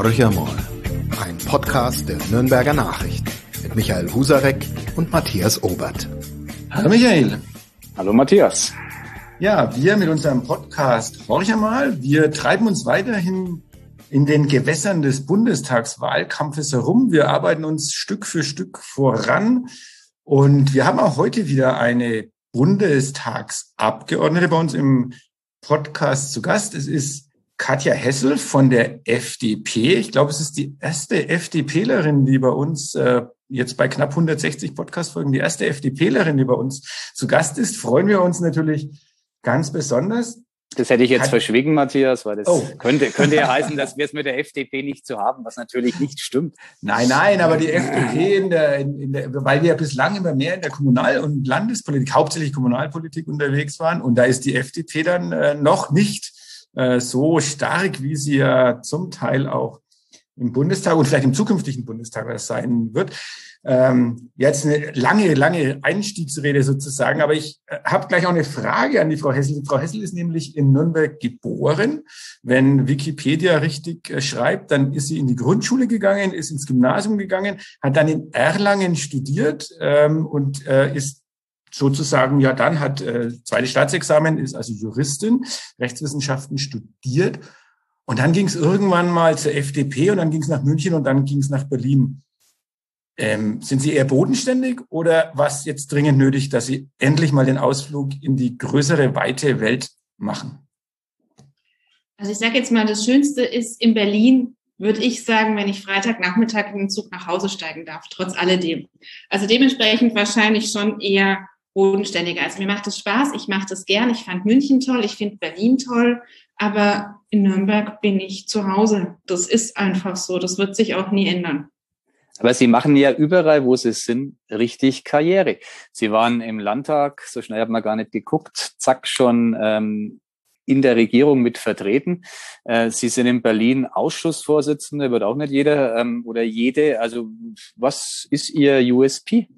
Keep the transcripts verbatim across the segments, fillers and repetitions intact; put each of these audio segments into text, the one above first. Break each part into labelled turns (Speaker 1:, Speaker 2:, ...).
Speaker 1: Horcher mal, ein Podcast der Nürnberger Nachrichten mit Michael Husarek und Matthias Obert.
Speaker 2: Hallo Michael.
Speaker 3: Hallo Matthias.
Speaker 2: Ja, wir mit unserem Podcast Horcher mal, wir treiben uns weiterhin in den Gewässern des Bundestagswahlkampfes herum. Wir arbeiten uns Stück für Stück voran und wir haben auch heute wieder eine Bundestagsabgeordnete bei uns im Podcast zu Gast. Es ist Katja Hessel von der F D P. Ich glaube, es ist die erste FDPlerin, die bei uns äh, jetzt bei knapp hundertsechzig Podcast-Folgen, die erste FDPlerin, die bei uns zu Gast ist. Freuen wir uns natürlich ganz besonders.
Speaker 3: Das hätte ich jetzt Kat- verschwiegen, Matthias, weil das
Speaker 2: oh.
Speaker 3: könnte, könnte ja heißen, dass wir es mit der F D P nicht so haben, was natürlich nicht stimmt.
Speaker 2: Nein, nein, aber die F D P, in der, in, in der, weil wir ja bislang immer mehr in der Kommunal- und Landespolitik, hauptsächlich Kommunalpolitik unterwegs waren, und da ist die F D P dann äh, noch nicht äh, so stark, wie sie ja zum Teil auch im Bundestag und vielleicht im zukünftigen Bundestag sein wird. Ähm, jetzt eine lange, lange Einstiegsrede sozusagen, aber ich äh, habe gleich auch eine Frage an die Frau Hessel. Frau Hessel ist nämlich in Nürnberg geboren. Wenn Wikipedia richtig äh, schreibt, dann ist sie in die Grundschule gegangen, ist ins Gymnasium gegangen, hat dann in Erlangen studiert ähm, und äh, ist sozusagen, ja dann hat äh, zweites Staatsexamen, ist also Juristin, Rechtswissenschaften studiert. Und dann ging es irgendwann mal zur F D P und dann ging es nach München und dann ging es nach Berlin. Ähm, sind Sie eher bodenständig oder was jetzt dringend nötig, dass Sie endlich mal den Ausflug in die größere, weite Welt machen?
Speaker 4: Also ich sage jetzt mal, das Schönste ist in Berlin, würde ich sagen, wenn ich Freitagnachmittag in den Zug nach Hause steigen darf, trotz alledem. Also dementsprechend wahrscheinlich schon eher bodenständiger. Also mir macht es Spaß, ich mache das gern, ich fand München toll, ich finde Berlin toll, aber in Nürnberg bin ich zu Hause. Das ist einfach so, das wird sich auch nie ändern.
Speaker 3: Aber Sie machen ja überall, wo Sie sind, richtig Karriere. Sie waren im Landtag, so schnell hat man gar nicht geguckt, zack, schon ähm, in der Regierung mit vertreten. Äh, Sie sind in Berlin Ausschussvorsitzende, wird auch nicht jeder ähm, oder jede. Also was ist Ihr U S P?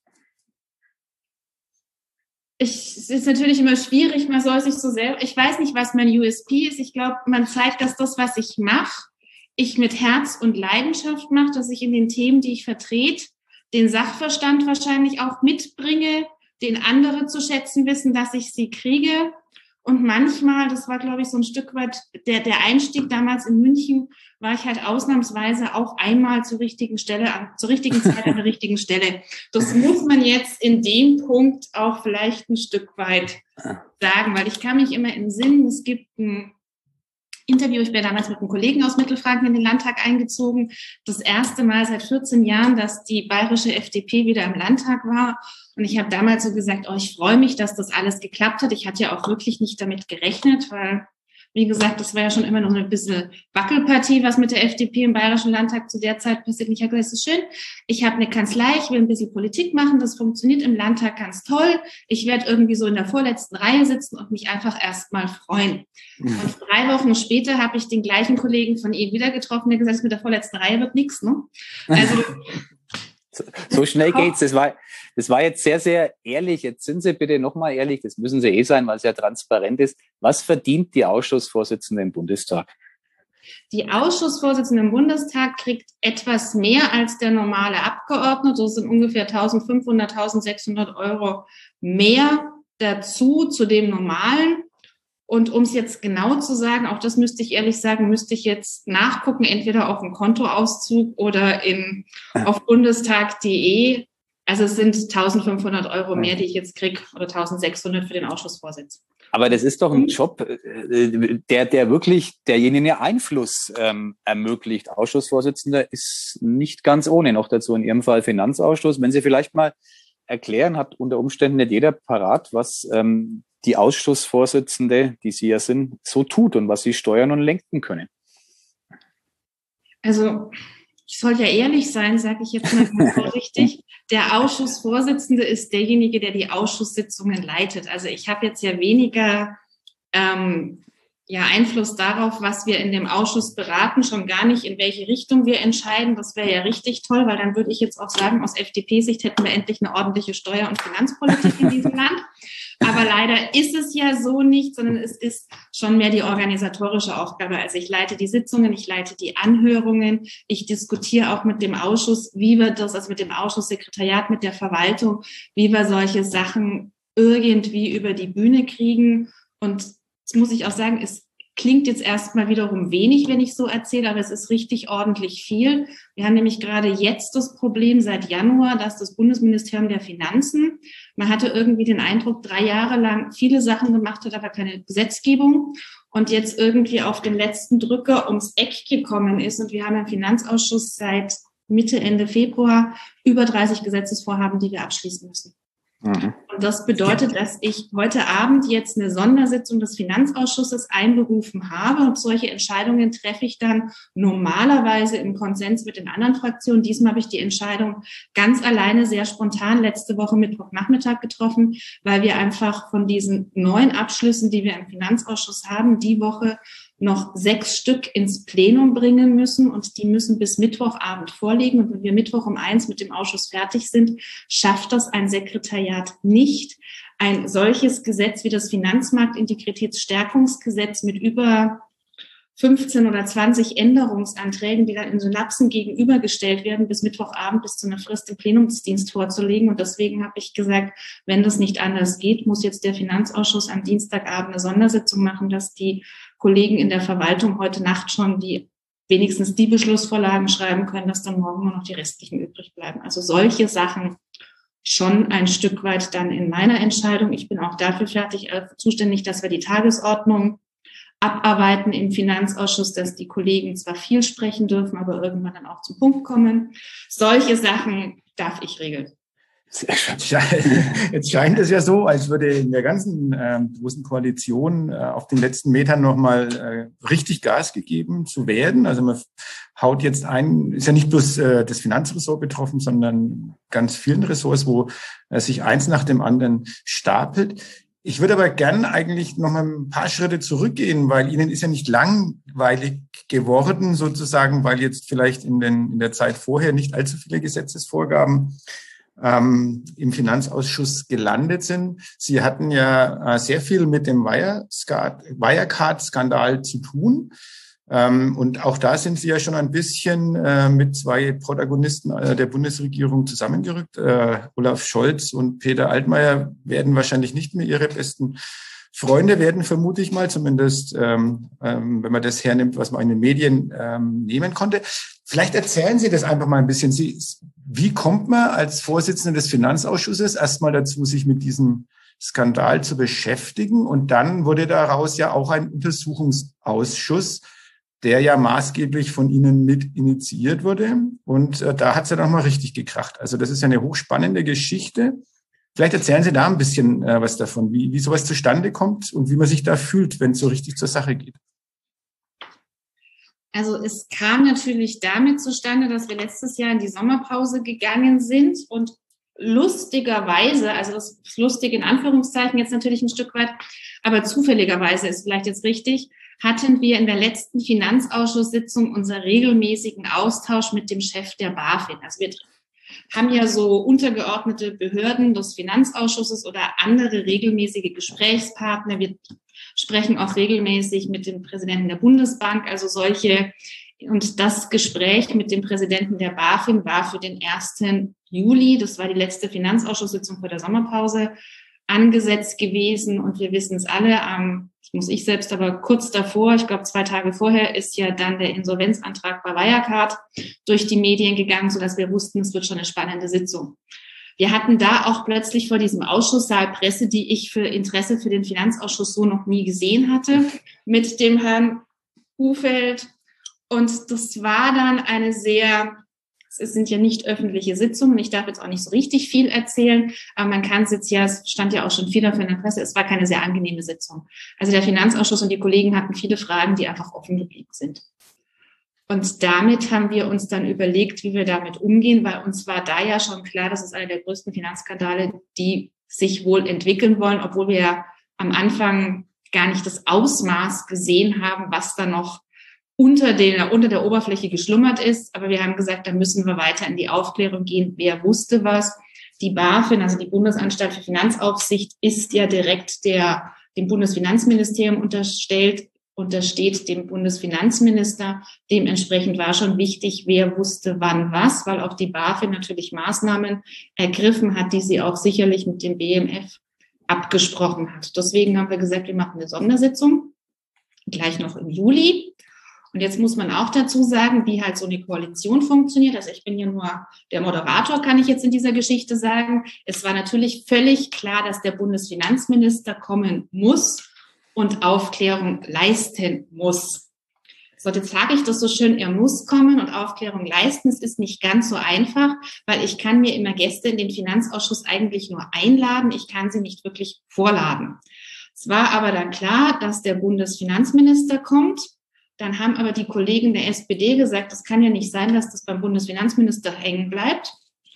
Speaker 4: Ich, es ist natürlich immer schwierig, man soll sich so selber, ich weiß nicht, was mein U S P ist. Ich glaube, man zeigt, dass das, was ich mache, ich mit Herz und Leidenschaft mache, dass ich in den Themen, die ich vertrete, den Sachverstand wahrscheinlich auch mitbringe, den andere zu schätzen wissen, dass ich sie kriege. Und manchmal, das war, glaube ich, so ein Stück weit der, der Einstieg damals in München, war ich halt ausnahmsweise auch einmal zur richtigen Stelle, zur richtigen Zeit an der richtigen Stelle. Das muss man jetzt in dem Punkt auch vielleicht ein Stück weit sagen, weil ich kann mich immer in Sinn, es gibt ein Interview, ich bin damals mit einem Kollegen aus Mittelfranken in den Landtag eingezogen. Das erste Mal seit vierzehn Jahren, dass die bayerische F D P wieder im Landtag war. Und ich habe damals so gesagt, oh, ich freue mich, dass das alles geklappt hat. Ich hatte ja auch wirklich nicht damit gerechnet, weil, wie gesagt, das war ja schon immer noch ein bisschen Wackelpartie, was mit der F D P im Bayerischen Landtag zu der Zeit passiert. Und ich habe gesagt, das ist schön. Ich habe eine Kanzlei, ich will ein bisschen Politik machen. Das funktioniert im Landtag ganz toll. Ich werde irgendwie so in der vorletzten Reihe sitzen und mich einfach erstmal freuen. Mhm. Und drei Wochen später habe ich den gleichen Kollegen von Ihnen wieder getroffen, der gesagt hat, mit der vorletzten Reihe wird nichts, ne? Also
Speaker 3: so, so schnell geht's. Das war, das war jetzt sehr, sehr ehrlich. Jetzt sind Sie bitte nochmal ehrlich. Das müssen Sie eh sein, weil es ja transparent ist. Was verdient die Ausschussvorsitzende im Bundestag?
Speaker 4: Die Ausschussvorsitzende im Bundestag kriegt etwas mehr als der normale Abgeordnete. Das sind ungefähr eintausendfünfhundert, eintausendsechshundert Euro mehr dazu zu dem normalen. Und um es jetzt genau zu sagen, auch das müsste ich ehrlich sagen, müsste ich jetzt nachgucken, entweder auf dem Kontoauszug oder in, auf bundestag punkt de. Also es sind eintausendfünfhundert Euro mehr, die ich jetzt kriege, oder eintausendsechshundert für den Ausschussvorsitz.
Speaker 3: Aber das ist doch ein Job, der, der wirklich derjenigen ja Einfluss ähm, ermöglicht. Ausschussvorsitzender ist nicht ganz ohne, noch dazu in Ihrem Fall Finanzausschuss. Wenn Sie vielleicht mal erklären, hat unter Umständen nicht jeder parat, was ähm, die Ausschussvorsitzende, die Sie ja sind, so tut und was Sie steuern und lenken können.
Speaker 4: Also ich soll ja ehrlich sein, sage ich jetzt mal ganz vorsichtig. Der Ausschussvorsitzende ist derjenige, der die Ausschusssitzungen leitet. Also ich habe jetzt ja weniger ähm, ja, Einfluss darauf, was wir in dem Ausschuss beraten, schon gar nicht, in welche Richtung wir entscheiden. Das wäre ja richtig toll, weil dann würde ich jetzt auch sagen, aus F D P-Sicht hätten wir endlich eine ordentliche Steuer- und Finanzpolitik in diesem Land. Aber leider ist es ja so nicht, sondern es ist schon mehr die organisatorische Aufgabe. Also ich leite die Sitzungen, ich leite die Anhörungen, ich diskutiere auch mit dem Ausschuss, wie wir das, also mit dem Ausschusssekretariat, mit der Verwaltung, wie wir solche Sachen irgendwie über die Bühne kriegen. Und das muss ich auch sagen, es klingt jetzt erstmal wiederum wenig, wenn ich so erzähle, aber es ist richtig ordentlich viel. Wir haben nämlich gerade jetzt das Problem seit Januar, dass das Bundesministerium der Finanzen, man hatte irgendwie den Eindruck, drei Jahre lang viele Sachen gemacht hat, aber keine Gesetzgebung und jetzt irgendwie auf den letzten Drücker ums Eck gekommen ist. Und wir haben im Finanzausschuss seit Mitte, Ende Februar über dreißig Gesetzesvorhaben, die wir abschließen müssen. Mhm. Und das bedeutet, dass ich heute Abend jetzt eine Sondersitzung des Finanzausschusses einberufen habe. Und solche Entscheidungen treffe ich dann normalerweise im Konsens mit den anderen Fraktionen. Diesmal habe ich die Entscheidung ganz alleine sehr spontan letzte Woche Mittwochnachmittag getroffen, weil wir einfach von diesen neun Abschlüssen, die wir im Finanzausschuss haben, die Woche noch sechs Stück ins Plenum bringen müssen und die müssen bis Mittwochabend vorliegen. Und wenn wir Mittwoch um eins mit dem Ausschuss fertig sind, schafft das ein Sekretariat nicht, ein solches Gesetz wie das Finanzmarktintegritätsstärkungsgesetz mit über fünfzehn oder zwanzig Änderungsanträgen, die dann in Synapsen gegenübergestellt werden, bis Mittwochabend bis zu einer Frist im Plenumsdienst vorzulegen. Und deswegen habe ich gesagt, wenn das nicht anders geht, muss jetzt der Finanzausschuss am Dienstagabend eine Sondersitzung machen, dass die Kollegen in der Verwaltung heute Nacht schon die wenigstens die Beschlussvorlagen schreiben können, dass dann morgen nur noch die restlichen übrig bleiben. Also solche Sachen schon ein Stück weit dann in meiner Entscheidung. Ich bin auch dafür fertig, äh, zuständig, dass wir die Tagesordnung abarbeiten im Finanzausschuss, dass die Kollegen zwar viel sprechen dürfen, aber irgendwann dann auch zum Punkt kommen. Solche Sachen darf ich regeln.
Speaker 2: Jetzt scheint es ja so, als würde in der ganzen äh, großen Koalition äh, auf den letzten Metern nochmal äh, richtig Gas gegeben zu werden. Also man haut jetzt ein, ist ja nicht bloß äh, das Finanzressort betroffen, sondern ganz vielen Ressorts, wo äh, sich eins nach dem anderen stapelt. Ich würde aber gern eigentlich noch mal ein paar Schritte zurückgehen, weil Ihnen ist ja nicht langweilig geworden, sozusagen, weil jetzt vielleicht in, den, in der Zeit vorher nicht allzu viele Gesetzesvorgaben ähm, im Finanzausschuss gelandet sind. Sie hatten ja äh, sehr viel mit dem Wirecard-Skandal zu tun. Ähm, und auch da sind Sie ja schon ein bisschen äh, mit zwei Protagonisten äh, der Bundesregierung zusammengerückt. Äh, Olaf Scholz und Peter Altmaier werden wahrscheinlich nicht mehr Ihre besten Freunde werden, vermute ich mal, zumindest ähm, ähm, wenn man das hernimmt, was man in den Medien ähm, nehmen konnte. Vielleicht erzählen Sie das einfach mal ein bisschen. Sie, wie kommt man als Vorsitzende des Finanzausschusses erstmal dazu, sich mit diesem Skandal zu beschäftigen? Und dann wurde daraus ja auch ein Untersuchungsausschuss, der ja maßgeblich von Ihnen mit initiiert wurde. Und äh, da hat es ja noch mal richtig gekracht. Also das ist ja eine hochspannende Geschichte. Vielleicht erzählen Sie da ein bisschen äh, was davon, wie, wie sowas zustande kommt und wie man sich da fühlt, wenn es so richtig zur Sache geht.
Speaker 4: Also es kam natürlich damit zustande, dass wir letztes Jahr in die Sommerpause gegangen sind und lustigerweise, also das ist lustig in Anführungszeichen jetzt natürlich ein Stück weit, aber zufälligerweise ist vielleicht jetzt richtig, hatten wir in der letzten Finanzausschusssitzung unseren regelmäßigen Austausch mit dem Chef der BaFin. Also wir haben ja so untergeordnete Behörden des Finanzausschusses oder andere regelmäßige Gesprächspartner. Wir sprechen auch regelmäßig mit dem Präsidenten der Bundesbank, also solche. Und das Gespräch mit dem Präsidenten der BaFin war für den ersten Juli, das war die letzte Finanzausschusssitzung vor der Sommerpause, angesetzt gewesen. Und wir wissen es alle, ähm, das muss ich selbst aber kurz davor, ich glaube zwei Tage vorher, ist ja dann der Insolvenzantrag bei Wirecard durch die Medien gegangen, sodass wir wussten, es wird schon eine spannende Sitzung. Wir hatten da auch plötzlich vor diesem Ausschusssaal Presse, die ich für Interesse für den Finanzausschuss so noch nie gesehen hatte, mit dem Herrn Hufeld. Und das war dann eine sehr, es sind ja nicht öffentliche Sitzungen, ich darf jetzt auch nicht so richtig viel erzählen, aber man kann es jetzt ja, es stand ja auch schon viel dafür in der Presse, es war keine sehr angenehme Sitzung. Also der Finanzausschuss und die Kollegen hatten viele Fragen, die einfach offen geblieben sind. Und damit haben wir uns dann überlegt, wie wir damit umgehen, weil uns war da ja schon klar, das ist einer der größten Finanzskandale, die sich wohl entwickeln wollen, obwohl wir ja am Anfang gar nicht das Ausmaß gesehen haben, was da noch unter der, unter der Oberfläche geschlummert ist. Aber wir haben gesagt, da müssen wir weiter in die Aufklärung gehen. Wer wusste was? Die BaFin, also die Bundesanstalt für Finanzaufsicht, ist ja direkt der, dem Bundesfinanzministerium unterstellt, untersteht dem Bundesfinanzminister. Dementsprechend war schon wichtig, wer wusste wann was, weil auch die BaFin natürlich Maßnahmen ergriffen hat, die sie auch sicherlich mit dem B M F abgesprochen hat. Deswegen haben wir gesagt, wir machen eine Sondersitzung, gleich noch im Juli. Und jetzt muss man auch dazu sagen, wie halt so eine Koalition funktioniert. Also ich bin ja nur der Moderator, kann ich jetzt in dieser Geschichte sagen. Es war natürlich völlig klar, dass der Bundesfinanzminister kommen muss und Aufklärung leisten muss. So, jetzt sage ich das so schön, er muss kommen und Aufklärung leisten. Es ist nicht ganz so einfach, weil ich kann mir immer Gäste in den Finanzausschuss eigentlich nur einladen. Ich kann sie nicht wirklich vorladen. Es war aber dann klar, dass der Bundesfinanzminister kommt. Dann haben aber die Kollegen der S P D gesagt, das kann ja nicht sein, dass das beim Bundesfinanzminister hängen bleibt.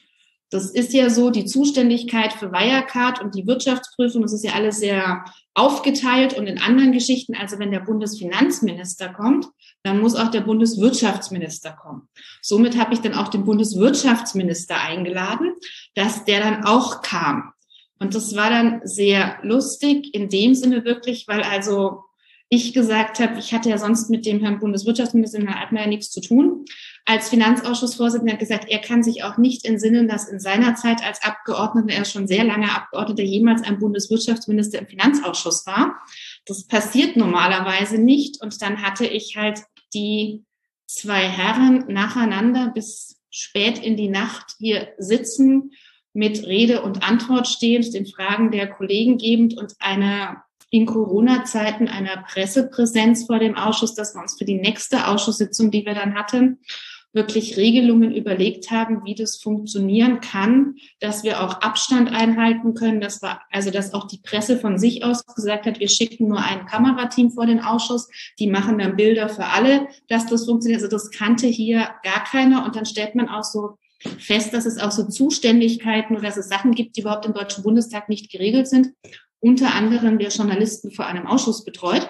Speaker 4: Das ist ja so, die Zuständigkeit für Wirecard und die Wirtschaftsprüfung, das ist ja alles sehr aufgeteilt und in anderen Geschichten. Also wenn der Bundesfinanzminister kommt, dann muss auch der Bundeswirtschaftsminister kommen. Somit habe ich dann auch den Bundeswirtschaftsminister eingeladen, dass der dann auch kam. Und das war dann sehr lustig in dem Sinne wirklich, weil also ich gesagt habe, ich hatte ja sonst mit dem Herrn Bundeswirtschaftsminister, Herrn Altmaier, nichts zu tun. Als Finanzausschussvorsitzender hat gesagt, er kann sich auch nicht entsinnen, dass in seiner Zeit als Abgeordneter, er ist schon sehr lange Abgeordneter, jemals ein Bundeswirtschaftsminister im Finanzausschuss war. Das passiert normalerweise nicht. Und dann hatte ich halt die zwei Herren nacheinander bis spät in die Nacht hier sitzen, mit Rede und Antwort stehend, den Fragen der Kollegen gebend und einer in Corona-Zeiten einer Pressepräsenz vor dem Ausschuss, dass wir uns für die nächste Ausschusssitzung, die wir dann hatten, wirklich Regelungen überlegt haben, wie das funktionieren kann, dass wir auch Abstand einhalten können, dass wir, also dass auch die Presse von sich aus gesagt hat, wir schicken nur ein Kamerateam vor den Ausschuss, die machen dann Bilder für alle, dass das funktioniert. Also das kannte hier gar keiner und dann stellt man auch so fest, dass es auch so Zuständigkeiten oder dass es Sachen gibt, die überhaupt im Deutschen Bundestag nicht geregelt sind. Unter anderem der Journalisten vor einem Ausschuss betreut.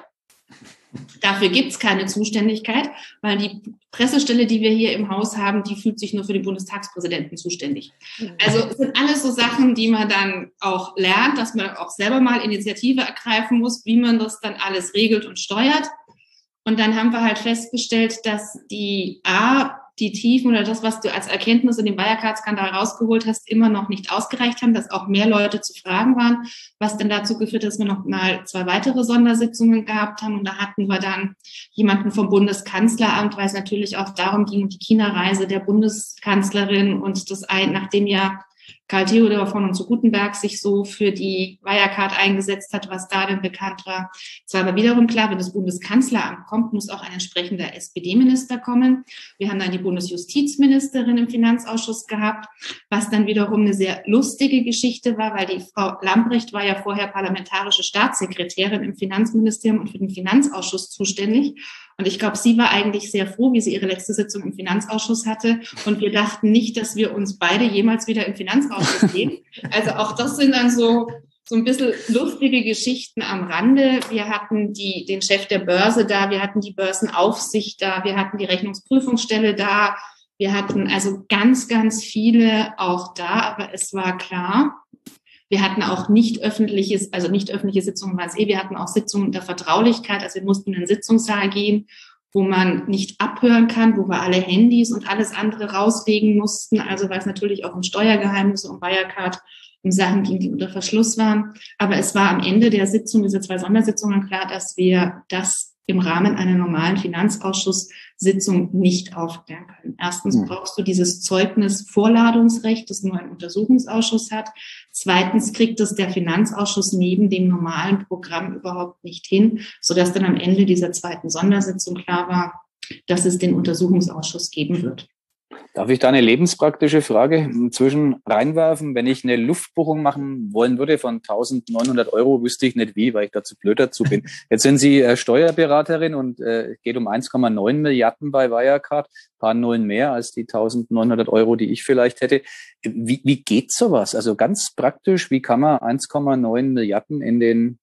Speaker 4: Dafür gibt's keine Zuständigkeit, weil die Pressestelle, die wir hier im Haus haben, die fühlt sich nur für den Bundestagspräsidenten zuständig. Also es sind alles so Sachen, die man dann auch lernt, dass man auch selber mal Initiative ergreifen muss, wie man das dann alles regelt und steuert. Und dann haben wir halt festgestellt, dass die A, die Tiefen oder das, was du als Erkenntnis in dem Wirecard-Skandal rausgeholt hast, immer noch nicht ausgereicht haben, dass auch mehr Leute zu fragen waren, was dann dazu geführt hat, dass wir noch mal zwei weitere Sondersitzungen gehabt haben. Und da hatten wir dann jemanden vom Bundeskanzleramt, weil es natürlich auch darum ging, um die China-Reise der Bundeskanzlerin und das ein, nachdem ja Karl Theodor von und zu Gutenberg sich so für die Wirecard eingesetzt hat, was da denn bekannt war. Es war aber wiederum klar, wenn das Bundeskanzleramt kommt, muss auch ein entsprechender S P D-Minister kommen. Wir haben dann die Bundesjustizministerin im Finanzausschuss gehabt, was dann wiederum eine sehr lustige Geschichte war, weil die Frau Lambrecht war ja vorher parlamentarische Staatssekretärin im Finanzministerium und für den Finanzausschuss zuständig. Und ich glaube, sie war eigentlich sehr froh, wie sie ihre letzte Sitzung im Finanzausschuss hatte. Und wir dachten nicht, dass wir uns beide jemals wieder im Finanzausschuss sehen. Also auch das sind dann so, so ein bisschen lustige Geschichten am Rande. Wir hatten die, den Chef der Börse da, wir hatten die Börsenaufsicht da, wir hatten die Rechnungsprüfungsstelle da. Wir hatten also ganz, ganz viele auch da, aber es war klar, wir hatten auch nicht öffentliches, also nicht öffentliche Sitzungen war es eh, wir hatten auch Sitzungen unter Vertraulichkeit, also wir mussten in den Sitzungssaal gehen, wo man nicht abhören kann, wo wir alle Handys und alles andere rauslegen mussten, also weil es natürlich auch um Steuergeheimnisse, um Wirecard, um Sachen ging, die unter Verschluss waren. Aber es war am Ende der Sitzung, diese zwei Sondersitzungen, klar, dass wir das im Rahmen einer normalen Finanzausschusssitzung nicht aufklären können. Erstens brauchst du dieses Zeugnis-Vorladungsrecht, das nur ein Untersuchungsausschuss hat. Zweitens kriegt es der Finanzausschuss neben dem normalen Programm überhaupt nicht hin, sodass dann am Ende dieser zweiten Sondersitzung klar war, dass es den Untersuchungsausschuss geben wird.
Speaker 3: Darf ich da eine lebenspraktische Frage inzwischen reinwerfen? Wenn ich eine Luftbuchung machen wollen würde von eintausendneunhundert Euro, wüsste ich nicht wie, weil ich dazu blöd dazu bin. Jetzt sind Sie äh, Steuerberaterin und es äh, geht um eins Komma neun Milliarden bei Wirecard, ein paar Nullen mehr als die eintausendneunhundert Euro, die ich vielleicht hätte. Wie, wie geht sowas? Also ganz praktisch, wie kann man eins Komma neun Milliarden in den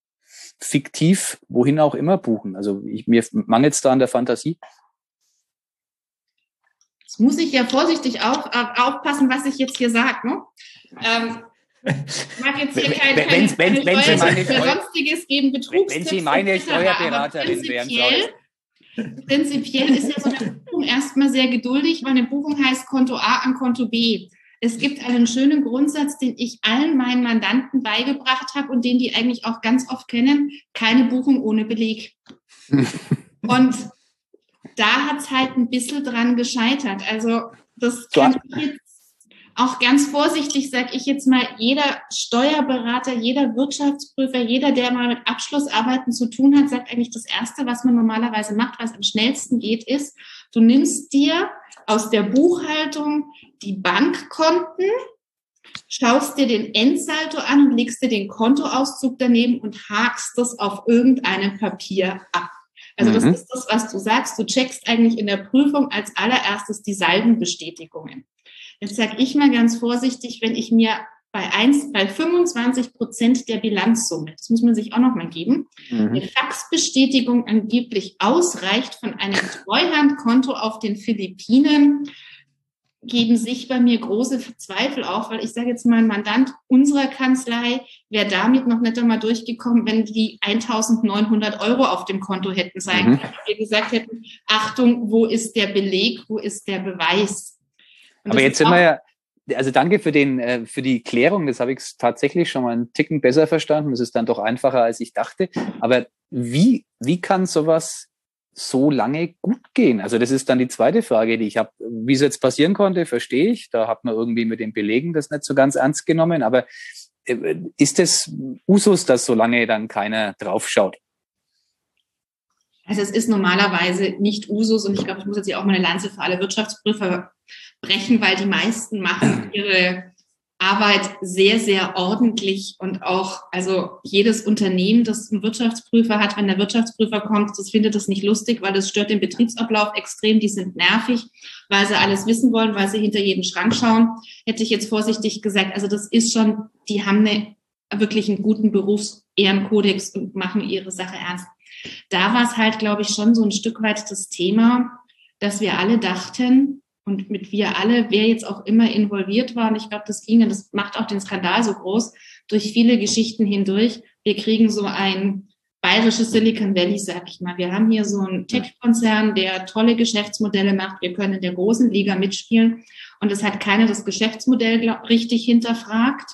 Speaker 3: fiktiv, wohin auch immer buchen? Also ich, mir mangelt es da an der Fantasie.
Speaker 4: Das muss ich ja vorsichtig auf, äh, aufpassen, was ich jetzt hier sage. Ne? Ähm, ich mag jetzt hier keine, keine,
Speaker 3: wenn, wenn,
Speaker 4: keine
Speaker 3: wenn Sie meine
Speaker 4: Steuer oder sonstiges geben, Betrugstipps.
Speaker 3: Wenn Sie meine Steuerberaterin wären,
Speaker 4: prinzipiell, prinzipiell ist ja so eine Buchung erstmal sehr geduldig, weil eine Buchung heißt Konto A an Konto B. Es gibt einen schönen Grundsatz, den ich allen meinen Mandanten beigebracht habe und den die eigentlich auch ganz oft kennen: keine Buchung ohne Beleg. Und da hat es halt ein bisschen dran gescheitert. Also das kann ich jetzt auch ganz vorsichtig, sage ich jetzt mal, jeder Steuerberater, jeder Wirtschaftsprüfer, jeder, der mal mit Abschlussarbeiten zu tun hat, sagt eigentlich, das Erste, was man normalerweise macht, was am schnellsten geht, ist, du nimmst dir aus der Buchhaltung die Bankkonten, schaust dir den Endsaldo an und legst dir den Kontoauszug daneben und hakst das auf irgendeinem Papier ab. Also das mhm. ist das, was du sagst. Du checkst eigentlich in der Prüfung als allererstes die Saldenbestätigungen. Jetzt sage ich mal ganz vorsichtig, wenn ich mir bei, eins, bei fünfundzwanzig Prozent der Bilanzsumme, das muss man sich auch nochmal geben, mhm. eine Faxbestätigung angeblich ausreicht von einem Treuhandkonto auf den Philippinen, geben sich bei mir große Zweifel auf, weil ich sage jetzt mal, ein Mandant unserer Kanzlei wäre damit noch nicht einmal durchgekommen, wenn die eintausendneunhundert Euro auf dem Konto hätten sein können. Mhm. Wir gesagt hätten, Achtung, wo ist der Beleg, wo ist der Beweis? Und
Speaker 3: aber jetzt sind wir ja, also danke für den, für die Klärung, das habe ich tatsächlich schon mal einen Ticken besser verstanden, das ist dann doch einfacher, als ich dachte, aber wie, wie kann sowas so lange gut gehen? Also das ist dann die zweite Frage, die ich habe. Wie es jetzt passieren konnte, verstehe ich. Da hat man irgendwie mit den Belegen das nicht so ganz ernst genommen. Aber ist es Usus, dass so lange dann keiner draufschaut?
Speaker 4: Also es ist normalerweise nicht Usus und ich glaube, ich muss jetzt hier auch mal eine Lanze für alle Wirtschaftsprüfer brechen, weil die meisten machen ihre Arbeit sehr, sehr ordentlich und auch, also jedes Unternehmen, das einen Wirtschaftsprüfer hat, wenn der Wirtschaftsprüfer kommt, das findet das nicht lustig, weil das stört den Betriebsablauf extrem, die sind nervig, weil sie alles wissen wollen, weil sie hinter jeden Schrank schauen, hätte ich jetzt vorsichtig gesagt. Also das ist schon, die haben eine, wirklich einen guten Berufsehrenkodex und machen ihre Sache ernst. Da war es halt, glaube ich, schon so ein Stück weit das Thema, dass wir alle dachten, und mit wir alle, wer jetzt auch immer involviert war, und ich glaube, das ging, das macht auch den Skandal so groß, durch viele Geschichten hindurch. Wir kriegen so ein bayerisches Silicon Valley, sag ich mal. Wir haben hier so einen Tech-Konzern, der tolle Geschäftsmodelle macht. Wir können in der großen Liga mitspielen. Und es hat keiner das Geschäftsmodell glaub, richtig hinterfragt.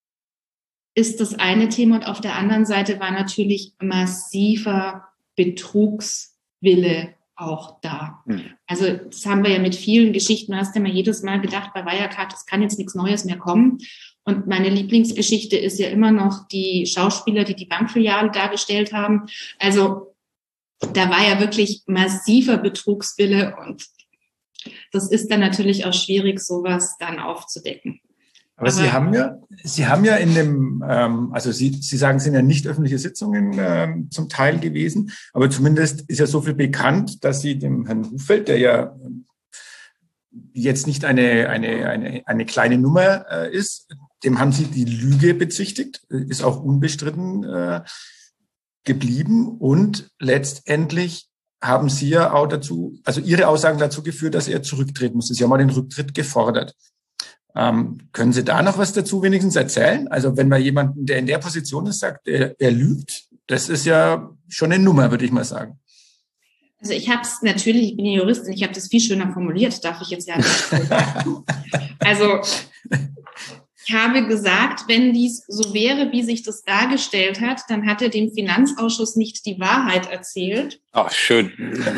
Speaker 4: Ist das eine Thema. Und auf der anderen Seite war natürlich massiver Betrugswille auch da. Mhm. Also das haben wir ja mit vielen Geschichten, du hast ja mal jedes Mal gedacht, bei Wirecard, es kann jetzt nichts Neues mehr kommen. Und meine Lieblingsgeschichte ist ja immer noch die Schauspieler, die die Bankfiliale dargestellt haben. Also da war ja wirklich massiver Betrugswille und das ist dann natürlich auch schwierig, sowas dann aufzudecken.
Speaker 2: Aber, Aber Sie haben ja, Sie haben ja in dem, ähm, also Sie, Sie sagen, es sind ja nicht öffentliche Sitzungen ähm, zum Teil gewesen, aber zumindest ist ja so viel bekannt, dass Sie dem Herrn Hufeld, der ja jetzt nicht eine eine eine eine kleine Nummer äh, ist, dem haben Sie die Lüge bezichtigt, ist auch unbestritten äh, geblieben und letztendlich haben Sie ja auch dazu, also Ihre Aussagen dazu geführt, dass er zurücktreten musste. Sie haben mal den Rücktritt gefordert. Ähm, können Sie da noch was dazu wenigstens erzählen? Also wenn man jemanden, der in der Position ist, sagt, er, er lügt, das ist ja schon eine Nummer, würde ich mal sagen.
Speaker 4: Also ich habe es natürlich, ich bin ja Juristin, ich habe das viel schöner formuliert, darf ich jetzt ja nicht sagen. Also ich habe gesagt, wenn dies so wäre, wie sich das dargestellt hat, dann hat er dem Finanzausschuss nicht die Wahrheit erzählt.
Speaker 3: Ach, schön.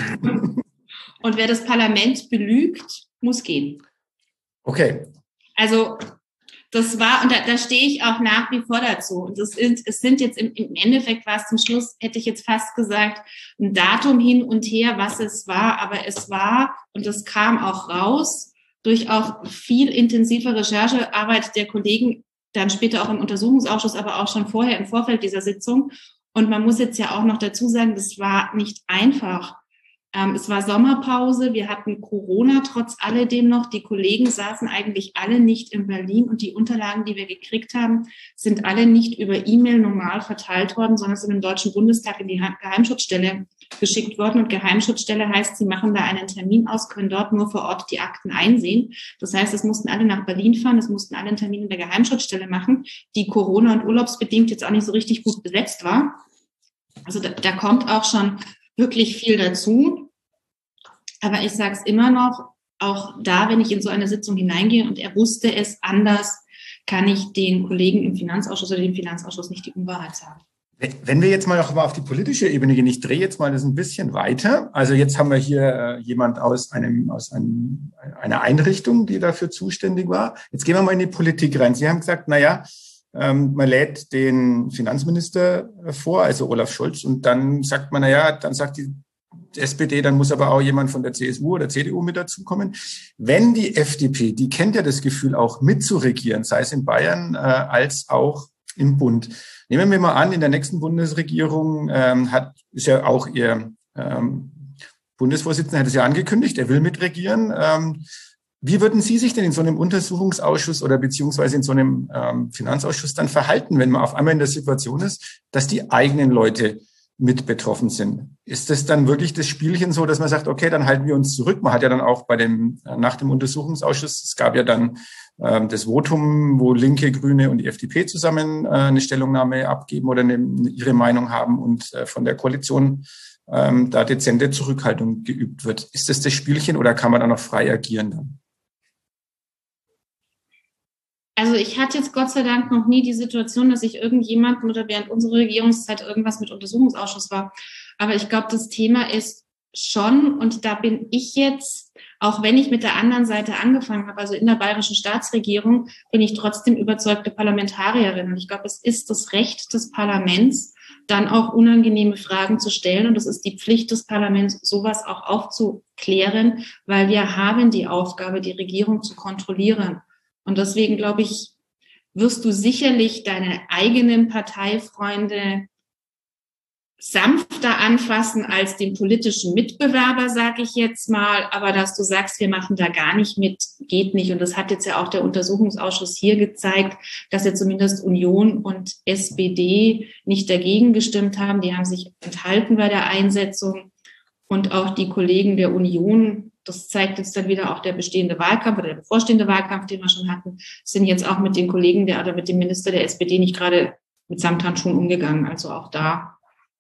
Speaker 4: Und wer das Parlament belügt, muss gehen.
Speaker 2: Okay.
Speaker 4: Also das war, und da, da stehe ich auch nach wie vor dazu. Und das ist, es sind jetzt im, im Endeffekt, war es zum Schluss, hätte ich jetzt fast gesagt, ein Datum hin und her, was es war. Aber es war, und das kam auch raus, durch auch viel intensive Recherchearbeit der Kollegen, dann später auch im Untersuchungsausschuss, aber auch schon vorher im Vorfeld dieser Sitzung. Und man muss jetzt ja auch noch dazu sagen, das war nicht einfach, Ähm, es war Sommerpause, wir hatten Corona trotz alledem noch. Die Kollegen saßen eigentlich alle nicht in Berlin und die Unterlagen, die wir gekriegt haben, sind alle nicht über E-Mail normal verteilt worden, sondern sind im Deutschen Bundestag in die Geheimschutzstelle geschickt worden. Und Geheimschutzstelle heißt, sie machen da einen Termin aus, können dort nur vor Ort die Akten einsehen. Das heißt, es mussten alle nach Berlin fahren, es mussten alle einen Termin in der Geheimschutzstelle machen, die Corona- und urlaubsbedingt jetzt auch nicht so richtig gut besetzt war. Also da, da kommt auch schon wirklich viel dazu. Aber ich sage es immer noch, auch da, wenn ich in so eine Sitzung hineingehe und er wusste es anders, kann ich den Kollegen im Finanzausschuss oder dem Finanzausschuss nicht die Unwahrheit sagen.
Speaker 2: Wenn wir jetzt mal noch mal auf die politische Ebene gehen, ich drehe jetzt mal das ein bisschen weiter. Also jetzt haben wir hier äh, jemand aus einem aus einem, einer Einrichtung, die dafür zuständig war. Jetzt gehen wir mal in die Politik rein. Sie haben gesagt, na ja, ähm, man lädt den Finanzminister vor, also Olaf Scholz, und dann sagt man, na ja, dann sagt die S P D, dann muss aber auch jemand von der C S U oder C D U mit dazukommen. Wenn die F D P, die kennt ja das Gefühl auch mitzuregieren, sei es in Bayern äh, als auch im Bund. Nehmen wir mal an, in der nächsten Bundesregierung ähm, hat ist ja auch ihr ähm, Bundesvorsitzender hat es ja angekündigt, er will mitregieren. Ähm, wie würden Sie sich denn in so einem Untersuchungsausschuss oder beziehungsweise in so einem ähm, Finanzausschuss dann verhalten, wenn man auf einmal in der Situation ist, dass die eigenen Leute mit betroffen sind? Ist das dann wirklich das Spielchen so, dass man sagt, okay, dann halten wir uns zurück? Man hat ja dann auch bei dem, nach dem Untersuchungsausschuss, es gab ja dann ähm, das Votum, wo Linke, Grüne und die F D P zusammen äh, eine Stellungnahme abgeben oder eine, ihre Meinung haben und äh, von der Koalition ähm, da dezente Zurückhaltung geübt wird. Ist das das Spielchen oder kann man da noch frei agieren dann?
Speaker 4: Also ich hatte jetzt Gott sei Dank noch nie die Situation, dass ich irgendjemanden oder während unserer Regierungszeit irgendwas mit Untersuchungsausschuss war. Aber ich glaube, das Thema ist schon, und da bin ich jetzt, auch wenn ich mit der anderen Seite angefangen habe, also in der bayerischen Staatsregierung, bin ich trotzdem überzeugte Parlamentarierin. Und ich glaube, es ist das Recht des Parlaments, dann auch unangenehme Fragen zu stellen. Und es ist die Pflicht des Parlaments, sowas auch aufzuklären, weil wir haben die Aufgabe, die Regierung zu kontrollieren. Und deswegen, glaube ich, wirst du sicherlich deine eigenen Parteifreunde sanfter anfassen als den politischen Mitbewerber, sage ich jetzt mal. Aber dass du sagst, wir machen da gar nicht mit, geht nicht. Und das hat jetzt ja auch der Untersuchungsausschuss hier gezeigt, dass ja zumindest Union und S P D nicht dagegen gestimmt haben. Die haben sich enthalten bei der Einsetzung. Und auch die Kollegen der Union, das zeigt jetzt dann wieder auch der bestehende Wahlkampf oder der bevorstehende Wahlkampf, den wir schon hatten, sind jetzt auch mit den Kollegen der oder mit dem Minister der S P D nicht gerade mit Samthandschuhen umgegangen. Also auch da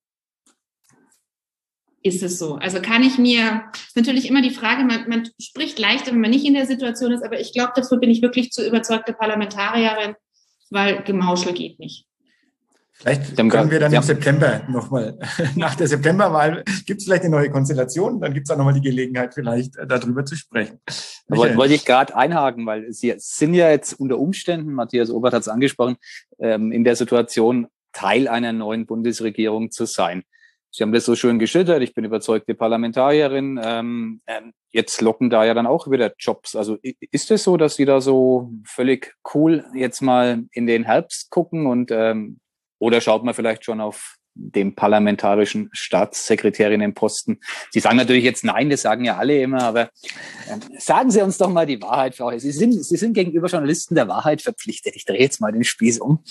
Speaker 4: ist es so. Also kann ich mir, ist natürlich immer die Frage, man, man spricht leichter, wenn man nicht in der Situation ist, aber ich glaube, dafür bin ich wirklich zu überzeugte Parlamentarierin, weil Gemauschel geht nicht.
Speaker 2: Vielleicht können wir dann ja. im September nochmal, nach der Septemberwahl, gibt es vielleicht eine neue Konstellation, dann gibt es auch nochmal die Gelegenheit, vielleicht darüber zu sprechen.
Speaker 3: Da wollte ich gerade einhaken, weil Sie sind ja jetzt unter Umständen, Matthias Obert hat es angesprochen, in der Situation, Teil einer neuen Bundesregierung zu sein. Sie haben das so schön geschildert, ich bin überzeugte Parlamentarierin. Ähm, jetzt locken da ja dann auch wieder Jobs. Also ist es so, dass Sie da so völlig cool jetzt mal in den Herbst gucken und ähm, oder schaut man vielleicht schon auf den parlamentarischen Staatssekretärinnenposten? Sie sagen natürlich jetzt nein, das sagen ja alle immer, aber ähm, sagen Sie uns doch mal die Wahrheit, Frau Hess. Sie sind, Sie sind gegenüber Journalisten der Wahrheit verpflichtet. Ich drehe jetzt mal den Spieß um.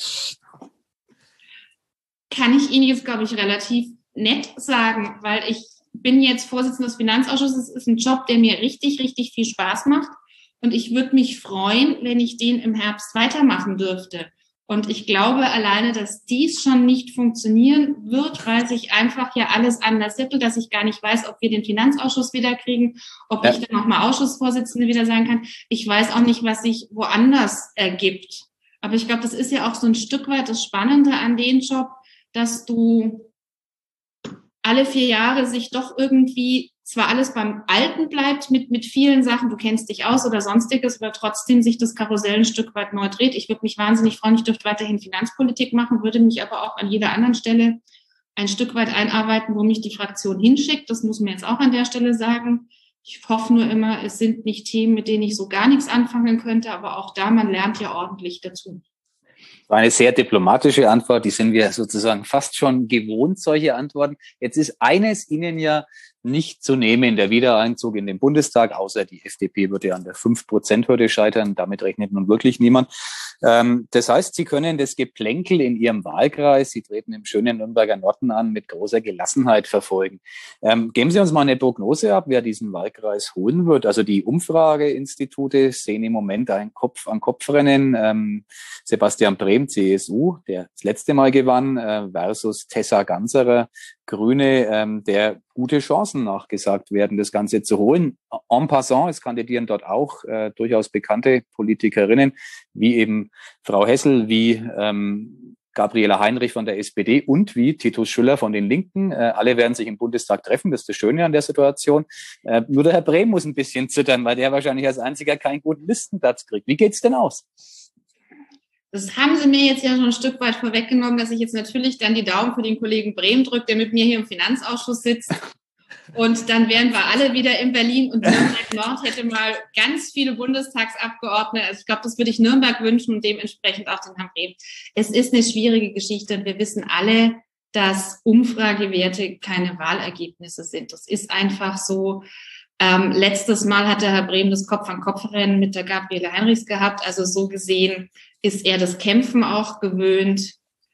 Speaker 4: Kann ich Ihnen jetzt, glaube ich, relativ nett sagen, weil ich bin jetzt Vorsitzende des Finanzausschusses. Es ist ein Job, der mir richtig, richtig viel Spaß macht. Und ich würde mich freuen, wenn ich den im Herbst weitermachen dürfte. Und ich glaube alleine, dass dies schon nicht funktionieren wird, weil sich einfach ja alles anders settelt, dass ich gar nicht weiß, ob wir den Finanzausschuss wieder kriegen, ob ja. ich dann nochmal Ausschussvorsitzende wieder sein kann. Ich weiß auch nicht, was sich woanders ergibt. Aber ich glaube, das ist ja auch so ein Stück weit das Spannende an dem Job, dass du alle vier Jahre sich doch irgendwie zwar alles beim Alten bleibt mit, mit vielen Sachen, du kennst dich aus oder sonstiges, aber trotzdem sich das Karussell ein Stück weit neu dreht. Ich würde mich wahnsinnig freuen, ich dürfte weiterhin Finanzpolitik machen, würde mich aber auch an jeder anderen Stelle ein Stück weit einarbeiten, wo mich die Fraktion hinschickt. Das muss man jetzt auch an der Stelle sagen. Ich hoffe nur immer, es sind nicht Themen, mit denen ich so gar nichts anfangen könnte, aber auch da, man lernt ja ordentlich dazu.
Speaker 3: Das war eine sehr diplomatische Antwort, die sind wir sozusagen fast schon gewohnt, solche Antworten. Jetzt ist eines Ihnen ja nicht zu nehmen, der Wiedereinzug in den Bundestag, außer die F D P würde an der fünf Prozent Hürde scheitern. Damit rechnet nun wirklich niemand. Ähm, das heißt, Sie können das Geplänkel in Ihrem Wahlkreis, Sie treten im schönen Nürnberger Norden an, mit großer Gelassenheit verfolgen. Ähm, geben Sie uns mal eine Prognose ab, wer diesen Wahlkreis holen wird. Also die Umfrageinstitute sehen im Moment ein Kopf-an-Kopf-Rennen. Ähm, Sebastian Brehm, C S U, der das letzte Mal gewann, äh, versus Tessa Ganserer, Grüne, ähm, der gute Chancen nachgesagt werden, das Ganze zu holen. En passant, es kandidieren dort auch äh, durchaus bekannte Politikerinnen, wie eben Frau Hessel, wie ähm, Gabriela Heinrich von der S P D und wie Titus Schüller von den Linken. Äh, alle werden sich im Bundestag treffen, das ist das Schöne an der Situation. Äh, nur der Herr Brehm muss ein bisschen zittern, weil der wahrscheinlich als einziger keinen guten Listenplatz kriegt. Wie geht's denn aus?
Speaker 4: Das haben Sie mir jetzt ja schon ein Stück weit vorweggenommen, dass ich jetzt natürlich dann die Daumen für den Kollegen Brehm drücke, der mit mir hier im Finanzausschuss sitzt. Und dann wären wir alle wieder in Berlin und Nürnberg Nord hätte mal ganz viele Bundestagsabgeordnete. Also ich glaube, das würde ich Nürnberg wünschen und dementsprechend auch den Herrn Brehm. Es ist eine schwierige Geschichte und wir wissen alle, dass Umfragewerte keine Wahlergebnisse sind. Das ist einfach so. Ähm, letztes Mal hat der Herr Brehm das Kopf-an-Kopf-Rennen mit der Gabriele Heinrichs gehabt. Also so gesehen ist er das Kämpfen auch gewöhnt.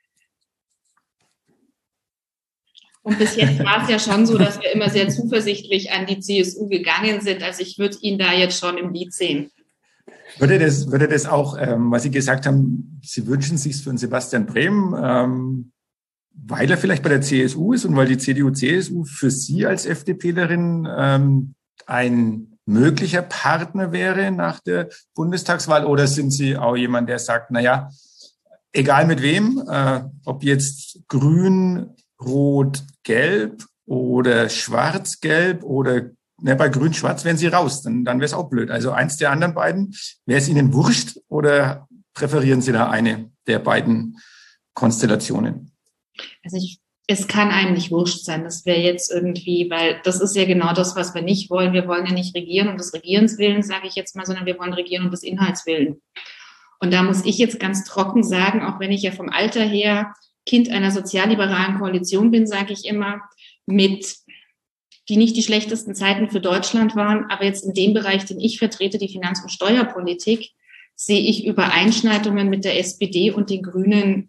Speaker 4: Und bis jetzt war es ja schon so, dass wir immer sehr zuversichtlich an die C S U gegangen sind. Also ich würde ihn da jetzt schon im Lied sehen.
Speaker 2: Würde das, würde das auch, ähm, was Sie gesagt haben, Sie wünschen sich für einen Sebastian Brehm, ähm, weil er vielleicht bei der C S U ist und weil die C D U C S U für Sie als FDPlerin ähm, ein möglicher Partner wäre nach der Bundestagswahl? Oder sind Sie auch jemand, der sagt, na ja, egal mit wem, äh, ob jetzt Grün, Rot, Gelb oder Schwarz-Gelb oder ne, bei Grün-Schwarz wären Sie raus, dann, dann wäre es auch blöd. Also eins der anderen beiden, wäre es Ihnen wurscht oder präferieren Sie da eine der beiden Konstellationen?
Speaker 4: Also ich, es kann einem nicht wurscht sein. Das wäre jetzt irgendwie, weil das ist ja genau das, was wir nicht wollen. Wir wollen ja nicht regieren um des Regierens willen, sage ich jetzt mal, sondern wir wollen regieren um des Inhalts willen. Und da muss ich jetzt ganz trocken sagen, auch wenn ich ja vom Alter her Kind einer sozialliberalen Koalition bin, sage ich immer, mit die nicht die schlechtesten Zeiten für Deutschland waren, aber jetzt in dem Bereich, den ich vertrete, die Finanz- und Steuerpolitik, sehe ich Übereinschneidungen mit der S P D und den Grünen.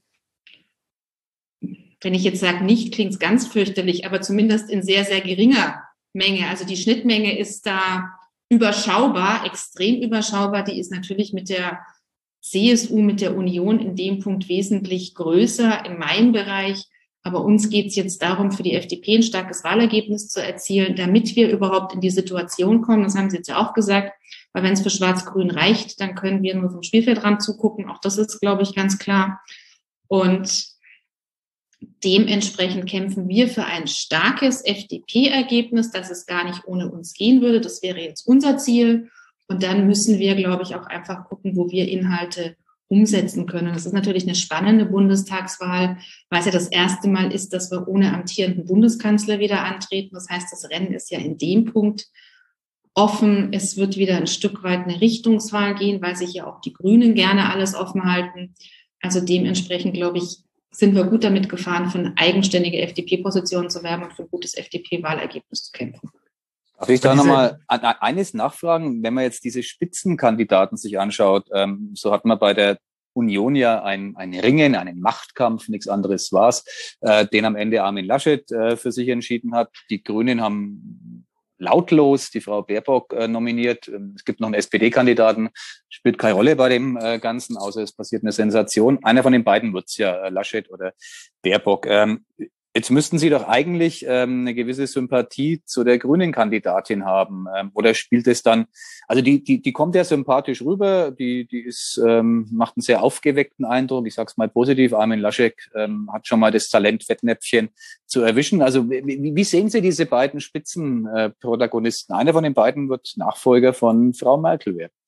Speaker 4: Wenn ich jetzt sage, nicht, klingt es ganz fürchterlich, aber zumindest in sehr, sehr geringer Menge. Also die Schnittmenge ist da überschaubar, extrem überschaubar. Die ist natürlich mit der C S U, mit der Union in dem Punkt wesentlich größer in meinem Bereich. Aber uns geht es jetzt darum, für die F D P ein starkes Wahlergebnis zu erzielen, damit wir überhaupt in die Situation kommen. Das haben Sie jetzt ja auch gesagt, weil wenn es für Schwarz-Grün reicht, dann können wir nur vom Spielfeldrand zugucken. Auch das ist, glaube ich, ganz klar. Und dementsprechend kämpfen wir für ein starkes F D P-Ergebnis, dass es gar nicht ohne uns gehen würde. Das wäre jetzt unser Ziel. Und dann müssen wir, glaube ich, auch einfach gucken, wo wir Inhalte umsetzen können. Das ist natürlich eine spannende Bundestagswahl, weil es ja das erste Mal ist, dass wir ohne amtierenden Bundeskanzler wieder antreten. Das heißt, das Rennen ist ja in dem Punkt offen. Es wird wieder ein Stück weit eine Richtungswahl gehen, weil sich ja auch die Grünen gerne alles offen halten. Also dementsprechend, glaube ich, sind wir gut damit gefahren, für eine eigenständige F D P-Position zu werben und für ein gutes F D P-Wahlergebnis zu kämpfen.
Speaker 3: Darf ich da nochmal eines nachfragen? Wenn man jetzt diese Spitzenkandidaten sich anschaut, ähm, so hat man bei der Union ja ein, ein Ringen, einen Machtkampf, nichts anderes war's, äh, den am Ende Armin Laschet äh, für sich entschieden hat. Die Grünen haben lautlos die Frau Baerbock äh, nominiert. Es gibt noch einen S P D-Kandidaten, spielt keine Rolle bei dem äh, Ganzen, außer es passiert eine Sensation. Einer von den beiden wird's ja, äh, Laschet oder Baerbock. Ähm, Jetzt müssten Sie doch eigentlich ähm, eine gewisse Sympathie zu der grünen Kandidatin haben. Ähm, oder spielt es dann, also die, die, die kommt ja sympathisch rüber, die, die ist, ähm, macht einen sehr aufgeweckten Eindruck. Ich sag's mal positiv, Armin Laschet ähm, hat schon mal das Talent, Fettnäpfchen zu erwischen. Also wie, wie sehen Sie diese beiden Spitzenprotagonisten? Einer von den beiden wird Nachfolger von Frau Merkel werden.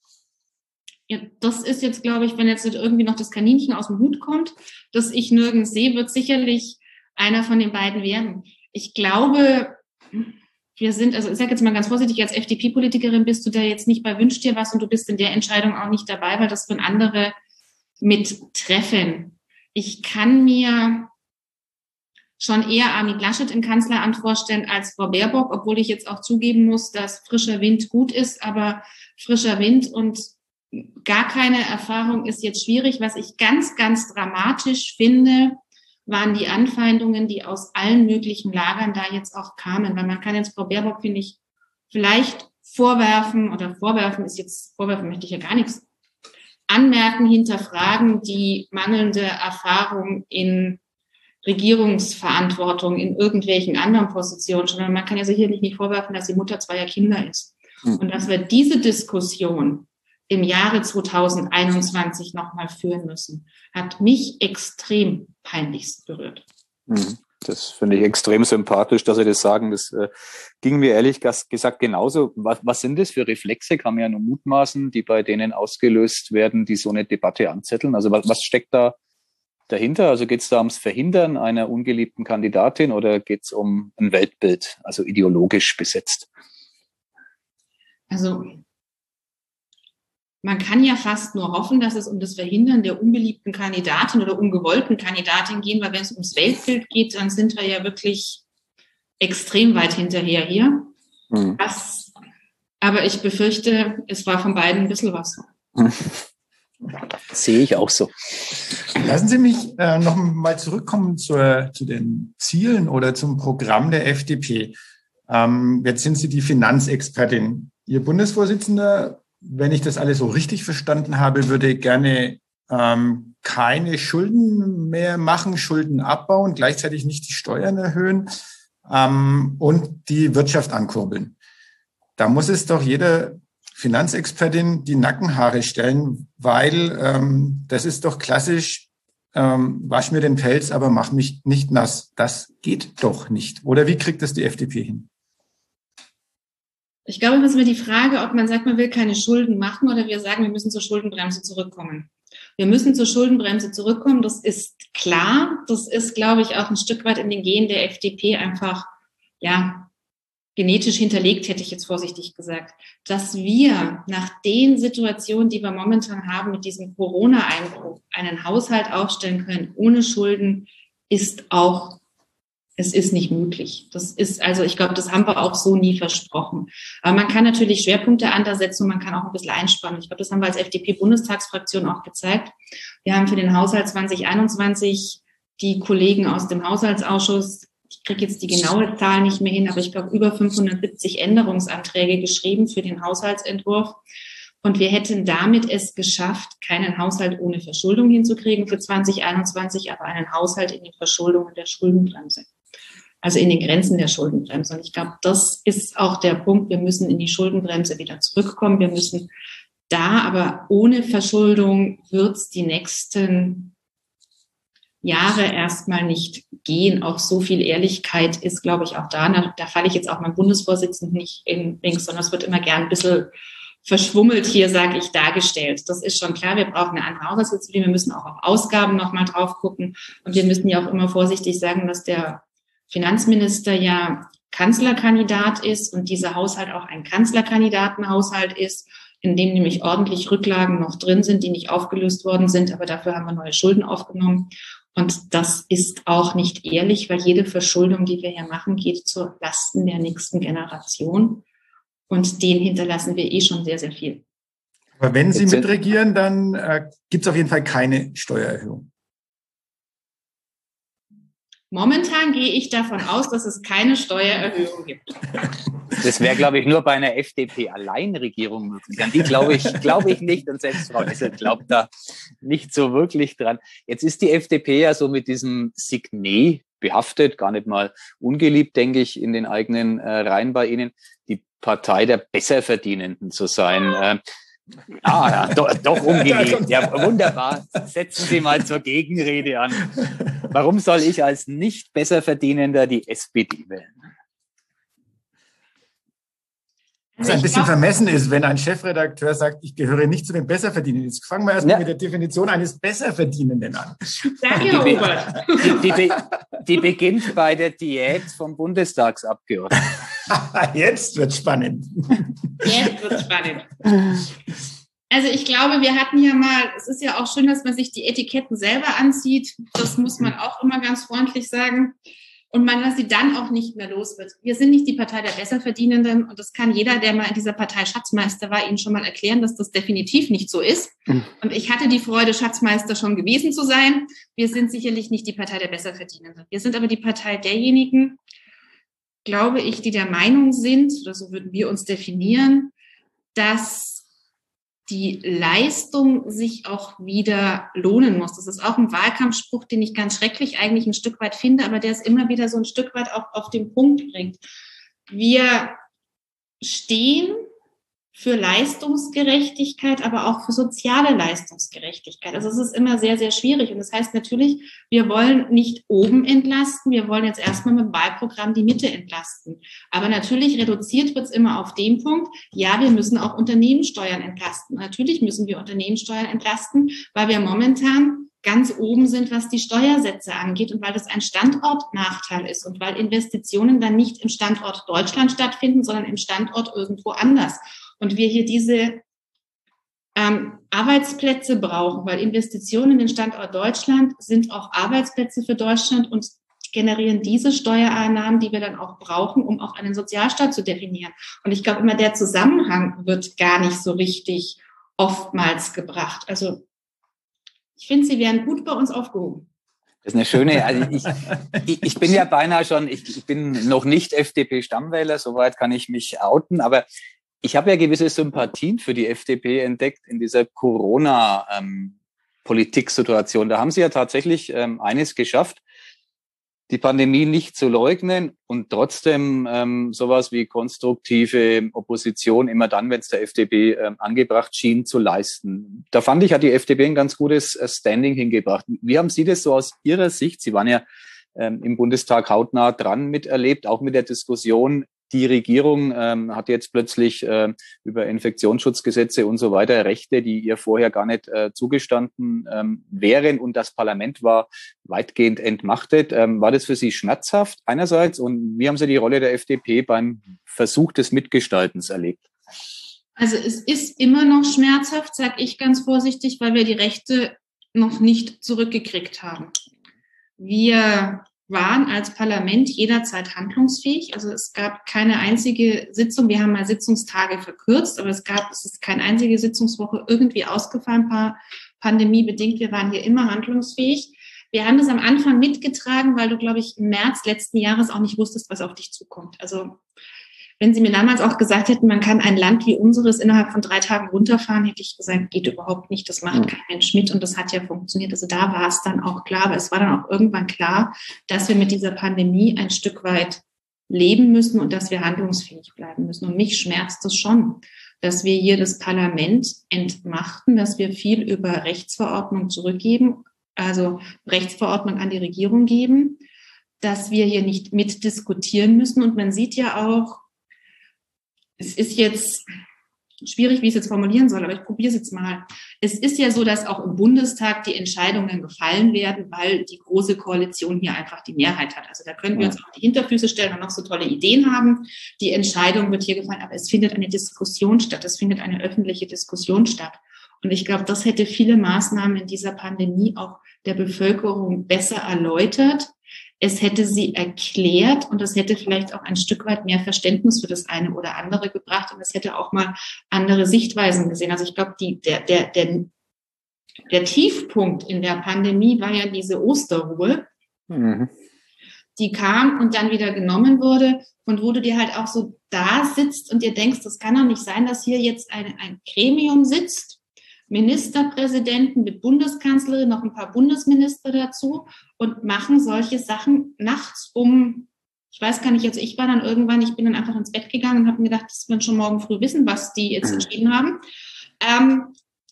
Speaker 4: Ja, das ist jetzt, glaube ich, wenn jetzt irgendwie noch das Kaninchen aus dem Hut kommt, das ich nirgends sehe, wird sicherlich einer von den beiden werden. Ich glaube, wir sind, also ich sage jetzt mal ganz vorsichtig, als F D P-Politikerin bist du da jetzt nicht bei Wünsch dir was und du bist in der Entscheidung auch nicht dabei, weil das von andere mit treffen. Ich kann mir schon eher Armin Laschet im Kanzleramt vorstellen als Frau Baerbock, obwohl ich jetzt auch zugeben muss, dass frischer Wind gut ist, aber frischer Wind und gar keine Erfahrung ist jetzt schwierig. Was ich ganz, ganz dramatisch finde, waren die Anfeindungen, die aus allen möglichen Lagern da jetzt auch kamen. Weil man kann jetzt Frau Baerbock, finde ich, vielleicht vorwerfen, oder vorwerfen ist jetzt, vorwerfen möchte ich ja gar nichts, anmerken, hinterfragen die mangelnde Erfahrung in Regierungsverantwortung in irgendwelchen anderen Positionen schon. Man kann ja sicherlich nicht vorwerfen, dass sie Mutter zweier Kinder ist. Mhm. Und dass wir diese Diskussion im Jahre zweitausendeinundzwanzig nochmal führen müssen, hat mich extrem peinlichst berührt.
Speaker 3: Das finde ich extrem sympathisch, dass Sie das sagen. Das äh, ging mir ehrlich gesagt genauso. Was, was sind das für Reflexe, kann man ja nur mutmaßen, die bei denen ausgelöst werden, die so eine Debatte anzetteln? Also was, was steckt da dahinter? Also geht es da ums Verhindern einer ungeliebten Kandidatin oder geht es um ein Weltbild, also ideologisch besetzt?
Speaker 4: Also man kann ja fast nur hoffen, dass es um das Verhindern der unbeliebten Kandidatin oder ungewollten Kandidatin geht, weil wenn es ums Weltbild geht, dann sind wir ja wirklich extrem weit hinterher hier. Mhm. Das, aber ich befürchte, es war von beiden ein bisschen was.
Speaker 3: Mhm. Sehe ich auch so.
Speaker 2: Lassen Sie mich äh, noch mal zurückkommen zur, zu den Zielen oder zum Programm der F D P. Ähm, jetzt sind Sie die Finanzexpertin. Ihr Bundesvorsitzender, wenn ich das alles so richtig verstanden habe, würde gerne ähm, keine Schulden mehr machen, Schulden abbauen, gleichzeitig nicht die Steuern erhöhen ähm, und die Wirtschaft ankurbeln. Da muss es doch jeder Finanzexpertin die Nackenhaare stellen, weil ähm, das ist doch klassisch, ähm, wasch mir den Pelz, aber mach mich nicht nass. Das geht doch nicht. Oder wie kriegt das die F D P hin?
Speaker 4: Ich glaube, es ist immer die Frage, ob man sagt, man will keine Schulden machen oder wir sagen, wir müssen zur Schuldenbremse zurückkommen. Wir müssen zur Schuldenbremse zurückkommen, das ist klar. Das ist, glaube ich, auch ein Stück weit in den Genen der F D P einfach, ja, genetisch hinterlegt, hätte ich jetzt vorsichtig gesagt, dass wir nach den Situationen, die wir momentan haben mit diesem Corona-Einbruch, einen Haushalt aufstellen können ohne Schulden, ist auch Es ist nicht möglich. Das ist, also ich glaube, das haben wir auch so nie versprochen. Aber man kann natürlich Schwerpunkte ansetzen und man kann auch ein bisschen einspannen. Ich glaube, das haben wir als F D P-Bundestagsfraktion auch gezeigt. Wir haben für den Haushalt zwanzig einundzwanzig die Kollegen aus dem Haushaltsausschuss, ich kriege jetzt die genaue Zahl nicht mehr hin, aber ich glaube, über fünfhundertsiebzig Änderungsanträge geschrieben für den Haushaltsentwurf. Und wir hätten damit es geschafft, keinen Haushalt ohne Verschuldung hinzukriegen für zwanzig einundzwanzig, aber einen Haushalt in den Verschuldungen der Schuldenbremse. Also in den Grenzen der Schuldenbremse. Und ich glaube, das ist auch der Punkt. Wir müssen in die Schuldenbremse wieder zurückkommen. Wir müssen da, aber ohne Verschuldung wird es die nächsten Jahre erstmal nicht gehen. Auch so viel Ehrlichkeit ist, glaube ich, auch da. Da, da falle ich jetzt auch meinem Bundesvorsitzenden nicht in links, sondern es wird immer gern ein bisschen verschwummelt hier, sage ich, dargestellt. Das ist schon klar, wir brauchen eine andere Haushaltsdisziplin. Wir müssen auch auf Ausgaben nochmal drauf gucken. Und wir müssen ja auch immer vorsichtig sagen, dass der Finanzminister ja Kanzlerkandidat ist und dieser Haushalt auch ein Kanzlerkandidatenhaushalt ist, in dem nämlich ordentlich Rücklagen noch drin sind, die nicht aufgelöst worden sind, aber dafür haben wir neue Schulden aufgenommen. Und das ist auch nicht ehrlich, weil jede Verschuldung, die wir hier machen, geht zu Lasten der nächsten Generation. Und denen hinterlassen wir eh schon sehr, sehr viel.
Speaker 2: Aber wenn Sie mitregieren, dann äh, gibt es auf jeden Fall keine Steuererhöhung.
Speaker 4: Momentan gehe ich davon aus, dass es keine Steuererhöhung gibt.
Speaker 3: Das wäre, glaube ich, nur bei einer F D P-Alleinregierung möglich. An die glaube ich, glaube ich nicht. Und selbst Frau Essel glaubt da nicht so wirklich dran. Jetzt ist die F D P ja so mit diesem Signet behaftet, gar nicht mal ungeliebt, denke ich, in den eigenen äh, Reihen bei Ihnen, die Partei der Besserverdienenden zu sein. Äh, Ah, ja, doch, doch ungeliebt. Ja, wunderbar. Setzen Sie mal zur Gegenrede an. Warum soll ich als nicht Besserverdienender die S P D wählen?
Speaker 2: Was ein bisschen vermessen ist, wenn ein Chefredakteur sagt, ich gehöre nicht zu den Besserverdienenden. Jetzt fangen wir erstmal ja. mit der Definition eines Besserverdienenden an.
Speaker 4: Danke, Robert.
Speaker 3: Die, die, die beginnt bei der Diät vom Bundestagsabgeordneten.
Speaker 2: Jetzt wird spannend.
Speaker 4: Jetzt wird spannend. Also ich glaube, wir hatten ja mal, es ist ja auch schön, dass man sich die Etiketten selber anzieht. Das muss man auch immer ganz freundlich sagen. und man sie dann auch nicht mehr los wird. Wir sind nicht die Partei der Besserverdienenden und das kann jeder, der mal in dieser Partei Schatzmeister war, Ihnen schon mal erklären, dass das definitiv nicht so ist. Mhm. Und ich hatte die Freude, Schatzmeister schon gewesen zu sein. Wir sind sicherlich nicht die Partei der Besserverdienenden. Wir sind aber die Partei derjenigen, glaube ich, die der Meinung sind, oder so würden wir uns definieren, dass die Leistung sich auch wieder lohnen muss. Das ist auch ein Wahlkampfspruch, den ich ganz schrecklich eigentlich ein Stück weit finde, aber der es immer wieder so ein Stück weit auch auf den Punkt bringt. Wir stehen für Leistungsgerechtigkeit, aber auch für soziale Leistungsgerechtigkeit. Also es ist immer sehr, sehr schwierig. Und das heißt natürlich, wir wollen nicht oben entlasten, wir wollen jetzt erstmal mit dem Wahlprogramm die Mitte entlasten. Aber natürlich reduziert wird es immer auf den Punkt, ja, wir müssen auch Unternehmenssteuern entlasten. Natürlich müssen wir Unternehmenssteuern entlasten, weil wir momentan ganz oben sind, was die Steuersätze angeht und weil das ein Standortnachteil ist und weil Investitionen dann nicht im Standort Deutschland stattfinden, sondern im Standort irgendwo anders. Und wir hier diese ähm, Arbeitsplätze brauchen, weil Investitionen in den Standort Deutschland sind auch Arbeitsplätze für Deutschland und generieren diese Steuereinnahmen, die wir dann auch brauchen, um auch einen Sozialstaat zu definieren. Und ich glaube immer, der Zusammenhang wird gar nicht so richtig oftmals gebracht. Also ich finde, Sie wären gut bei uns aufgehoben.
Speaker 3: Das ist eine schöne, also ich, ich, ich bin ja beinahe schon, ich, ich bin noch nicht F D P-Stammwähler, soweit kann ich mich outen, aber ich habe ja gewisse Sympathien für die F D P entdeckt in dieser Corona-Politik-Situation. Ähm, da haben sie ja tatsächlich ähm, eines geschafft, die Pandemie nicht zu leugnen und trotzdem ähm, sowas wie konstruktive Opposition immer dann, wenn es der F D P ähm, angebracht schien, zu leisten. Da fand ich, hat die F D P ein ganz gutes äh, Standing hingebracht. Wie haben Sie das so aus Ihrer Sicht? Sie waren ja ähm, im Bundestag hautnah dran miterlebt, auch mit der Diskussion. Die Regierung ähm, hat jetzt plötzlich äh, über Infektionsschutzgesetze und so weiter Rechte, die ihr vorher gar nicht äh, zugestanden ähm, wären, und das Parlament war weitgehend entmachtet. Ähm, war das für Sie schmerzhaft einerseits, und wie haben Sie die Rolle der F D P beim Versuch des Mitgestaltens erlebt?
Speaker 4: Also es ist immer noch schmerzhaft, sage ich ganz vorsichtig, weil wir die Rechte noch nicht zurückgekriegt haben. Wir waren als Parlament jederzeit handlungsfähig. Also es gab keine einzige Sitzung. Wir haben mal Sitzungstage verkürzt, aber es gab, es ist keine einzige Sitzungswoche irgendwie ausgefallen, pandemiebedingt. Wir waren hier immer handlungsfähig. Wir haben das am Anfang mitgetragen, weil du, glaube ich, im März letzten Jahres auch nicht wusstest, was auf dich zukommt. Also wenn Sie mir damals auch gesagt hätten, man kann ein Land wie unseres innerhalb von drei Tagen runterfahren, hätte ich gesagt, geht überhaupt nicht, das macht kein Mensch mit, und das hat ja funktioniert. Also da war es dann auch klar, aber es war dann auch irgendwann klar, dass wir mit dieser Pandemie ein Stück weit leben müssen und dass wir handlungsfähig bleiben müssen. Und mich schmerzt es schon, dass wir hier das Parlament entmachten, dass wir viel über Rechtsverordnung zurückgeben, also Rechtsverordnung an die Regierung geben, dass wir hier nicht mitdiskutieren müssen. Und man sieht ja auch, es ist jetzt schwierig, wie ich es jetzt formulieren soll, aber ich probiere es jetzt mal. Es ist ja so, dass auch im Bundestag die Entscheidungen gefallen werden, weil die Große Koalition hier einfach die Mehrheit hat. Also da können wir uns auf die Hinterfüße stellen und noch so tolle Ideen haben. Die Entscheidung wird hier gefallen, aber es findet eine Diskussion statt. Es findet eine öffentliche Diskussion statt. Und ich glaube, das hätte viele Maßnahmen in dieser Pandemie auch der Bevölkerung besser erläutert. Es hätte sie erklärt und es hätte vielleicht auch ein Stück weit mehr Verständnis für das eine oder andere gebracht und es hätte auch mal andere Sichtweisen gesehen. Also ich glaube, die, der, der, der, der Tiefpunkt in der Pandemie war ja diese Osterruhe, mhm. die kam und dann wieder genommen wurde und wo du dir halt auch so da sitzt und dir denkst, das kann doch nicht sein, dass hier jetzt ein, ein Gremium sitzt, Ministerpräsidenten mit Bundeskanzlerin, noch ein paar Bundesminister dazu und machen solche Sachen nachts um, ich weiß gar nicht, also ich war dann irgendwann, ich bin dann einfach ins Bett gegangen und habe mir gedacht, das wird schon morgen früh wissen, was die jetzt entschieden haben, ähm,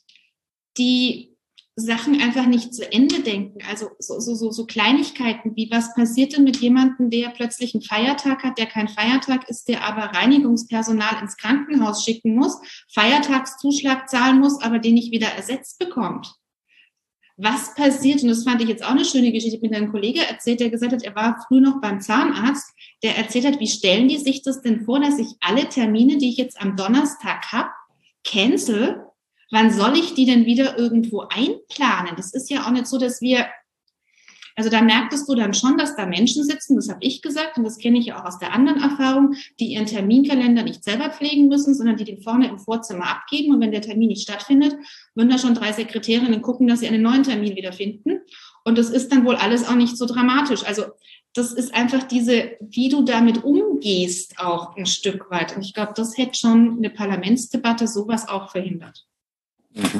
Speaker 4: die Sachen einfach nicht zu Ende denken, also so, so, so, so Kleinigkeiten wie, was passiert denn mit jemandem, der plötzlich einen Feiertag hat, der kein Feiertag ist, der aber Reinigungspersonal ins Krankenhaus schicken muss, Feiertagszuschlag zahlen muss, aber den nicht wieder ersetzt bekommt. Was passiert, und das fand ich jetzt auch eine schöne Geschichte, mit einem Kollege erzählt, der gesagt hat, er war früh noch beim Zahnarzt, der erzählt hat, wie stellen die sich das denn vor, dass ich alle Termine, die ich jetzt am Donnerstag habe, cancel. Wann soll ich die denn wieder irgendwo einplanen? Das ist ja auch nicht so, dass wir Also da merktest du dann schon, dass da Menschen sitzen, das habe ich gesagt und das kenne ich ja auch aus der anderen Erfahrung, die ihren Terminkalender nicht selber pflegen müssen, sondern die den vorne im Vorzimmer abgeben und wenn der Termin nicht stattfindet, würden da schon drei Sekretärinnen gucken, dass sie einen neuen Termin wieder finden und das ist dann wohl alles auch nicht so dramatisch. Also das ist einfach diese, wie du damit umgehst, auch ein Stück weit. Und ich glaube, das hätte schon eine Parlamentsdebatte sowas auch verhindert.
Speaker 3: Mhm.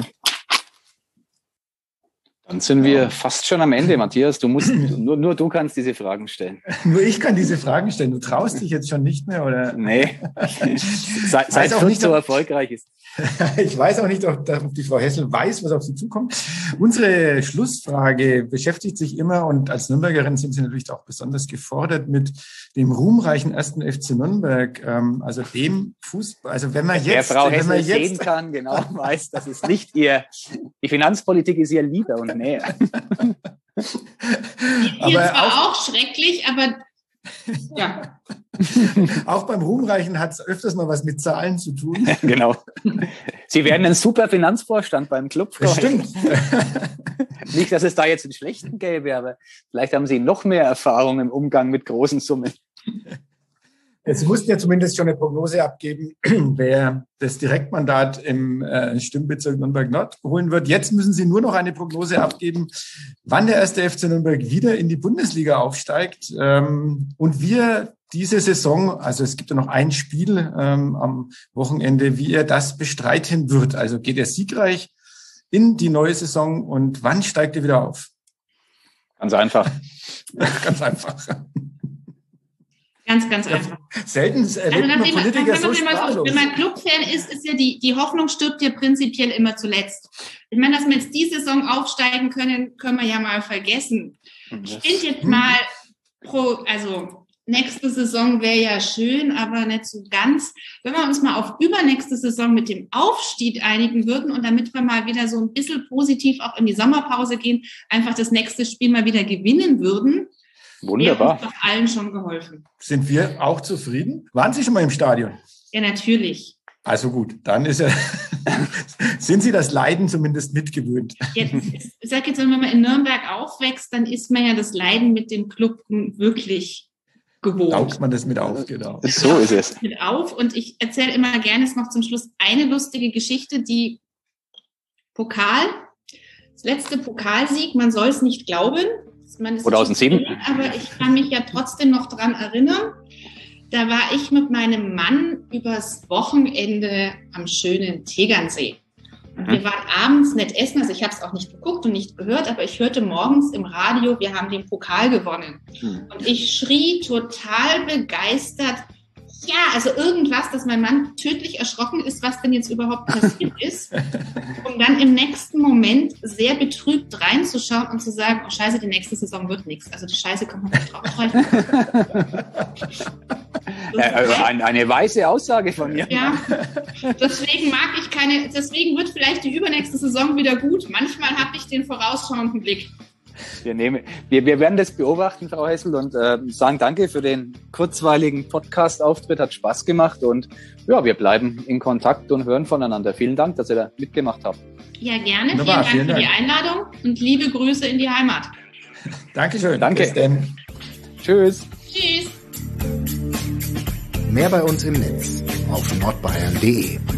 Speaker 3: Dann sind wir fast schon am Ende, Matthias. Du musst, nur, nur du kannst diese Fragen stellen.
Speaker 2: Nur ich kann diese Fragen stellen. Du traust dich jetzt schon nicht mehr, oder?
Speaker 3: Nee. Seit, seit es nicht so erfolgreich ist.
Speaker 2: Ich weiß auch nicht, ob die Frau Hessel weiß, was auf sie zukommt. Unsere Schlussfrage beschäftigt sich immer, und als Nürnbergerin sind Sie natürlich auch besonders gefordert, mit dem ruhmreichen ersten F C Nürnberg, also dem Fußball. Also wenn man jetzt,
Speaker 3: Wer Frau
Speaker 2: wenn man
Speaker 3: Hessel
Speaker 2: jetzt
Speaker 3: sehen kann, genau weiß, das ist nicht ihr, die Finanzpolitik ist ihr Liebe und Nähe.
Speaker 4: Die ist zwar auch, auch schrecklich, aber ja.
Speaker 2: Auch beim Ruhmreichen hat es öfters mal was mit Zahlen zu tun.
Speaker 3: Genau. Sie werden ein super Finanzvorstand beim Club.
Speaker 2: Das stimmt.
Speaker 3: Nicht, dass es da jetzt einen schlechten gäbe, aber vielleicht haben Sie noch mehr Erfahrung im Umgang mit großen Summen.
Speaker 2: Sie mussten ja zumindest schon eine Prognose abgeben, wer das Direktmandat im äh, Stimmbezirk Nürnberg-Nord holen wird. Jetzt müssen Sie nur noch eine Prognose abgeben, wann der erste F C Nürnberg wieder in die Bundesliga aufsteigt ähm, und wir diese Saison, also es gibt ja noch ein Spiel ähm, am Wochenende, wie er das bestreiten wird. Also geht er siegreich in die neue Saison und wann steigt er wieder auf?
Speaker 3: Ganz einfach.
Speaker 2: Ganz einfach.
Speaker 4: Ganz, ganz einfach.
Speaker 2: Selten erlebt man Politiker so sprachlos.
Speaker 4: Wenn man Clubfan ist, ist ja die, die Hoffnung stirbt ja prinzipiell immer zuletzt. Ich meine, dass wir jetzt die Saison aufsteigen können, können wir ja mal vergessen. Ich finde jetzt mal pro, also nächste Saison wäre ja schön, aber nicht so ganz. Wenn wir uns mal auf übernächste Saison mit dem Aufstieg einigen würden und damit wir mal wieder so ein bisschen positiv auch in die Sommerpause gehen, einfach das nächste Spiel mal wieder gewinnen würden,
Speaker 3: wunderbar.
Speaker 4: Wäre uns doch allen schon geholfen.
Speaker 2: Sind wir auch zufrieden? Waren Sie schon mal im Stadion?
Speaker 4: Ja, natürlich.
Speaker 2: Also gut, dann ist ja, sind Sie das Leiden zumindest mitgewöhnt.
Speaker 4: Jetzt, ich sage jetzt, wenn man in Nürnberg aufwächst, dann ist man ja das Leiden mit dem Club wirklich gewohnt.
Speaker 2: Saugt man das mit auf, genau.
Speaker 3: So ist es.
Speaker 4: Mit auf und ich erzähle immer gerne jetzt noch zum Schluss eine lustige Geschichte, die Pokal, das letzte Pokalsieg, man soll es nicht glauben,
Speaker 3: zweitausendsieben.
Speaker 4: Aber ich kann mich ja trotzdem noch dran erinnern. Da war ich mit meinem Mann übers Wochenende am schönen Tegernsee. Und wir waren abends nett essen, also ich habe es auch nicht geguckt und nicht gehört, aber ich hörte morgens im Radio, wir haben den Pokal gewonnen. Und ich schrie total begeistert, ja, also irgendwas, dass mein Mann tödlich erschrocken ist, was denn jetzt überhaupt passiert ist, um dann im nächsten Moment sehr betrübt reinzuschauen und zu sagen, oh Scheiße, die nächste Saison wird nichts. Also die Scheiße kommt noch nicht drauf.
Speaker 3: Ja, eine, eine weise Aussage von mir.
Speaker 4: Ja, deswegen mag ich keine, deswegen wird vielleicht die übernächste Saison wieder gut. Manchmal habe ich den vorausschauenden Blick.
Speaker 3: Wir, nehmen, wir, wir werden das beobachten, Frau Hessel, und äh, sagen danke für den kurzweiligen Podcast-Auftritt. Hat Spaß gemacht und ja, wir bleiben in Kontakt und hören voneinander. Vielen Dank, dass ihr da mitgemacht habt.
Speaker 4: Ja, gerne.
Speaker 2: Wunderbar,
Speaker 4: vielen Dank
Speaker 2: vielen
Speaker 4: für
Speaker 2: Dank.
Speaker 4: die Einladung und liebe Grüße in die Heimat.
Speaker 2: Dankeschön.
Speaker 3: Danke.
Speaker 2: Bis denn.
Speaker 3: Tschüss.
Speaker 4: Tschüss.
Speaker 1: Mehr bei uns im Netz auf nordbayern punkt de.